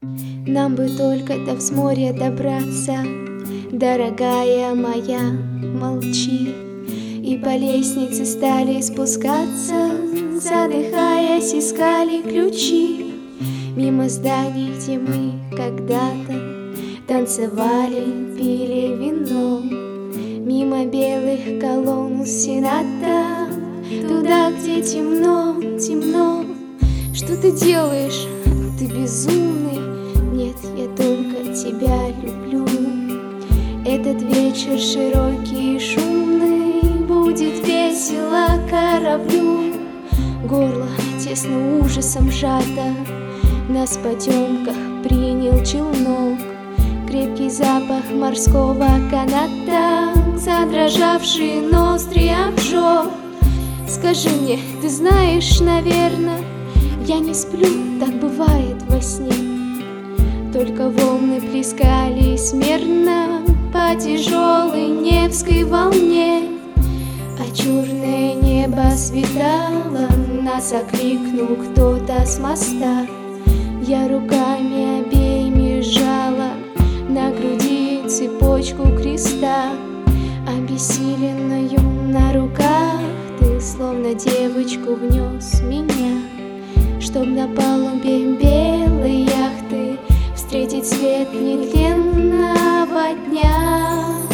Нам бы только до взморья добраться, дорогая моя, молчи. И по лестнице стали спускаться, задыхаясь, искали ключи. Мимо зданий, где мы когда-то танцевали, пили вино. Мимо белых колонн Сената, туда, где темно, темно. Что ты делаешь? Ты безумный. Нет, я только тебя люблю. Этот вечер широкий и шумный будет весело кораблю. Горло тесно ужасом сжато, нас в потемках принял челнок. Крепкий запах морского каната, задрожавший ноздри обжег. Скажи мне, ты знаешь, наверное, я не сплю, так бывает во сне. Только волны плескались мерно по тяжелой Невской волне, а черное небо светало, нас окликнул кто-то с моста. Я руками обеими сжала на груди цепочку креста. Обессиленную на руках ты словно девочку внес меня, чтоб на палубе белой яхты встретить свет нетленного дня.